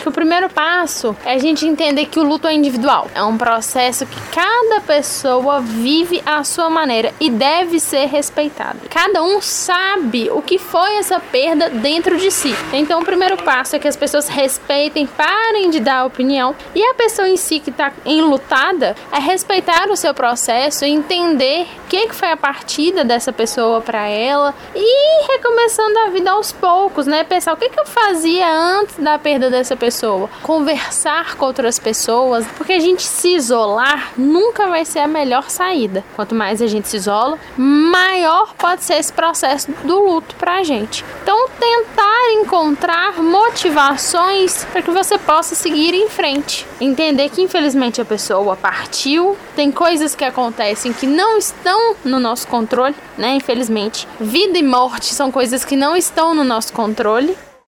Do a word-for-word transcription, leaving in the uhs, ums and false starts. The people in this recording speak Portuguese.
que o primeiro passo é a gente entender que o luto é individual. É um processo que cada pessoa vive à sua maneira e deve ser respeitado. Cada um sabe o que foi essa perda dentro de si. Então, o primeiro passo é que as pessoas respeitem, parem de dar opinião, e a pessoa em si que está enlutada é respeitar o seu processo e entender o que foi a partida dessa pessoa para ela e ir recomeçando a vida aos poucos, né? Pensar o que eu fazia antes da perda dessa pessoa. Conversar com outras pessoas, porque a gente se isolar nunca vai ser a melhor saída. Quanto mais a gente se isola, maior pode ser esse processo do luto pra gente. Então, tentar encontrar motivações para que você possa seguir em frente. Entender que, infelizmente, a pessoa partiu. Tem coisas que acontecem que não estão no nosso controle, né? Infelizmente. Vida e morte são coisas que não estão no nosso controle.